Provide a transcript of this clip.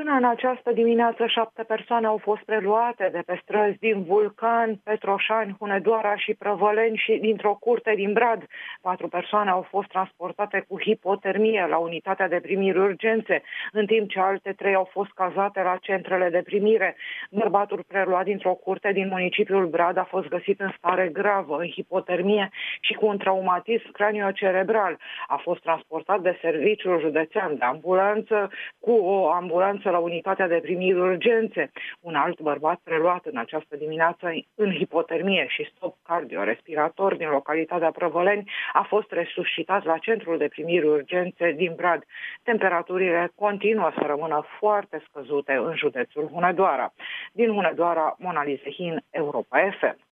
Până în această dimineață, 7 persoane au fost preluate de pe străzi din Vulcan, Petroșani, Hunedoara și Prăvăleni și dintr-o curte din Brad. 4 persoane au fost transportate cu hipotermie la unitatea de primiri urgențe, în timp ce alte 3 au fost cazate la centrele de primire. Bărbatul preluat dintr-o curte din municipiul Brad a fost găsit în stare gravă, în hipotermie și cu un traumatism craniocerebral. A fost transportat de serviciul județean de ambulanță cu o ambulanță la unitatea de primiri urgențe. Un alt bărbat preluat în această dimineață în hipotermie și stop cardiorespirator din localitatea Prăvăleni a fost resuscitat la centrul de primiri urgențe din Brad. Temperaturile continuă să rămână foarte scăzute în județul Hunedoara. Din Hunedoara, Mona Lisehin, Europa FM.